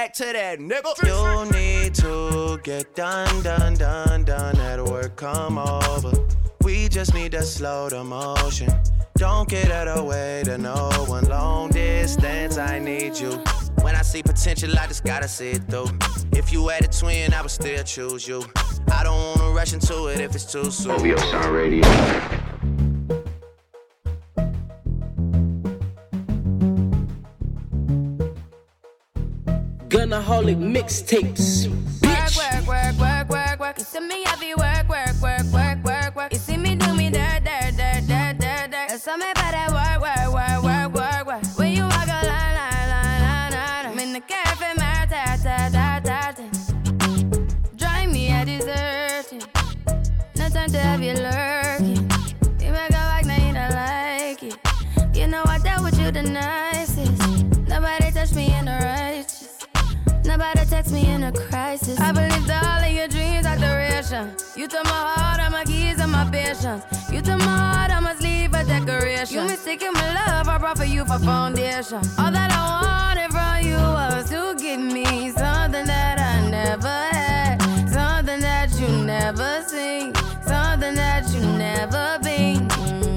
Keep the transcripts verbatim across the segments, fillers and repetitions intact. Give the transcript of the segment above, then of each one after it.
back to that nigga. You need to get done, done, done, done. At work, come over. We just need to slow the motion. Don't get out of the way to no one. Long distance, I need you. When I see potential, I just gotta see it through. If you had a twin, I would still choose you. I don't wanna rush into it if it's too soon. O V O Sound Radio. Gunaholic mixtapes. Bitch. Work, work, work, work, work. You see me heavy work, work, work, work, work, work. You see me do me dirt, dirt, dirt, dirt, dirt, dirt. There's something about that work, work, work, work, work, work. When you walk a line, line, line, line, line. I'm in the cafe, my ta, ta, ta, ta, ta. Drive me a deserted. No time to have you lurking. You make a walk, now you don't like it. You know I dealt with you the nicest. Nobody touched me in the righteous. Nobody text me in a crisis. I believed all of your dreams are duration. You took my heart, all my keys, and my patience. You took my heart, I must leave a decoration. You mistaken my love, I brought for you for foundation. All that I wanted from you was to give me something that I never had, something that you never seen, something that you never been.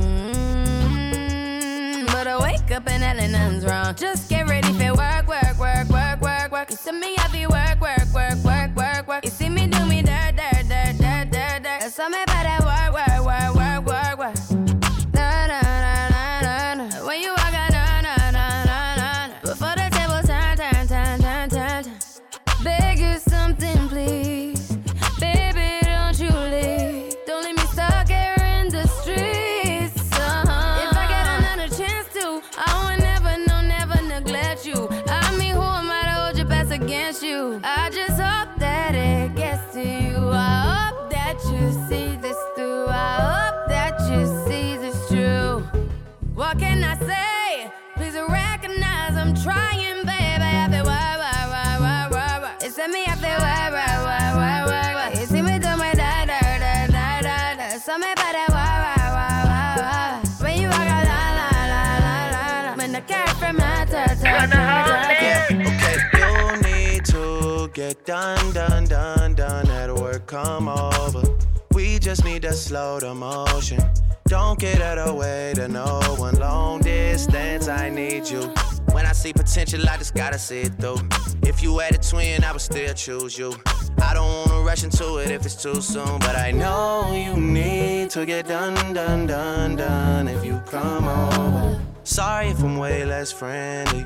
Mm-hmm. But I wake up and hell nothing's wrong. Just get ready for work, work, work, work, work, work. You see me heavy work, work, work, work, work, work. You see me do me dirt, dirt, dirt, dirt, dirt, dirt. There's something about that work, work, work, work, work, work. Na na na na na na. When you walk out, na na na na na. Before the table turn, turn, turn, turn, turn, turn. Beg you something, please, baby, don't you leave. Don't leave me stuck here in the streets. Uh-huh. If I get another chance to, I would never, no, never neglect you. I mean, who am I to hold your best against you? I just hope that it gets to you. I hope that you see this through. I hope that you see this true. What can I say? Please recognize I'm trying, baby. I feel why, why, why, why, why, why. It's me, I feel why, why, why, why, why, why. You see me do my da, da, da, da, da, da. Something about that why, why, why, why, why. When you walk out, la, la, la, la, la, la. When the cat from my ta, ta, ta, ta. Okay, you need to get done, done, done, done. At work, come over. We just need to slow the motion. Don't get out of the way to no one. Long distance, I need you. When I see potential, I just gotta see it through. If you had a twin, I would still choose you. I don't wanna rush into it if it's too soon. But I know you need to get done, done, done, done. If you come over. Sorry if I'm way less friendly.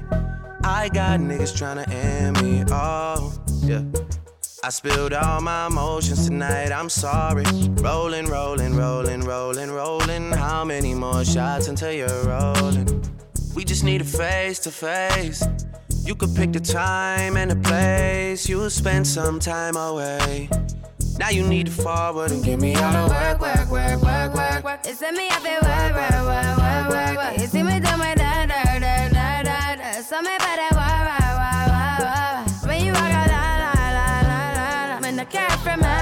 I got niggas tryna end me, oh, yeah. I spilled all my emotions tonight, I'm sorry. Rolling, rolling, rolling, rolling, rolling. How many more shots until you're rolling? We just need a face to face. You could pick the time and the place. You'll spend some time away. Now you need to forward and give me all the work, work, work, work, work, work. It's me, I feel work, work, work, work, work, work. You see me do my da, da, da, da, da, da. Something about that work, work, work, work, work. When you walk out, la, la, la, la, la, la. When the cat from my